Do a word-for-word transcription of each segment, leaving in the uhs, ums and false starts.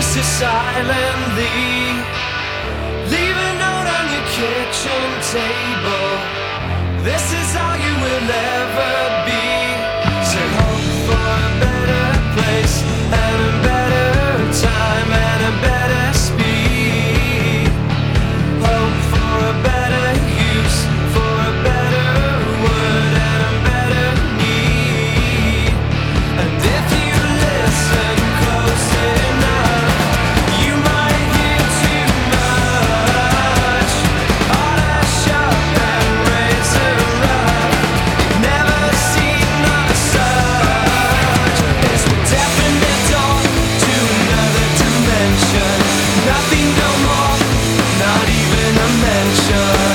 kisses silently. Leave a note on your kitchen table. This is all you will ever be. Say hope for a better place and a better time and a better speed. Hope for a better use, for a better word and a better need. And if you listen close enough, you might hear too much. All that sharp and razor rough, you've never seen the such. It's a definite door to another dimension. Nothing no more, not even a mention.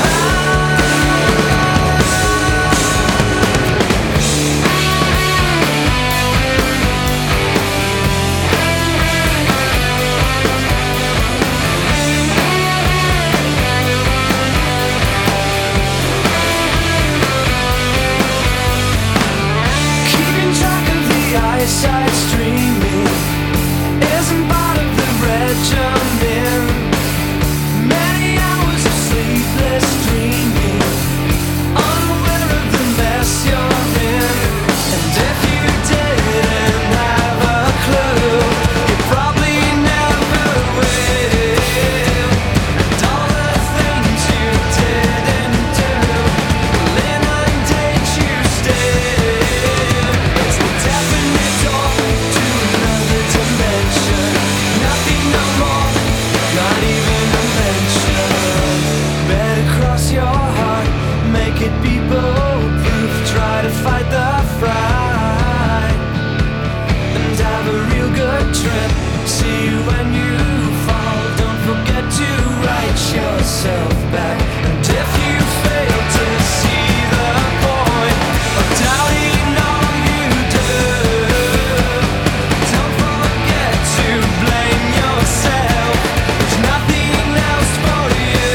Keeping track of the eyesight streaming isn't part of the regimen. Many hours of sleepless dreaming, unaware of the mess you're in. And if you didn't have a clue, you probably never will. And all the things you didn't do will inundate you still. It's the definite door to another dimension. Nothing no more, not even a mention. Better cross your heart, make it people-proof. Try to fight the fright and have a real good trip. See you when you fall. Don't forget to write yourself back. And if you fail to see the point of doubting all you do, don't forget to blame yourself. There's nothing else for you.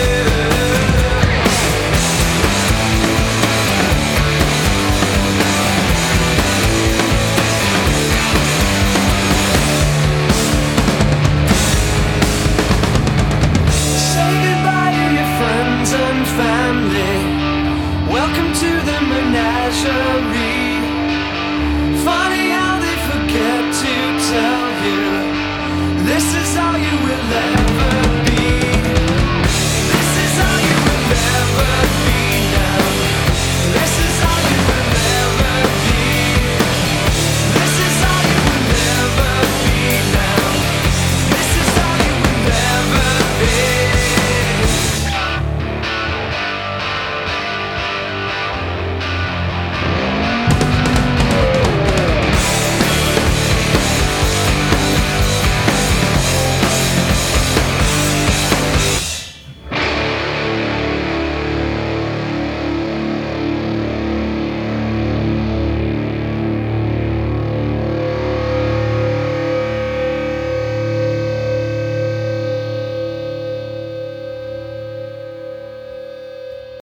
Say goodbye to your friends and family. Welcome to the menagerie.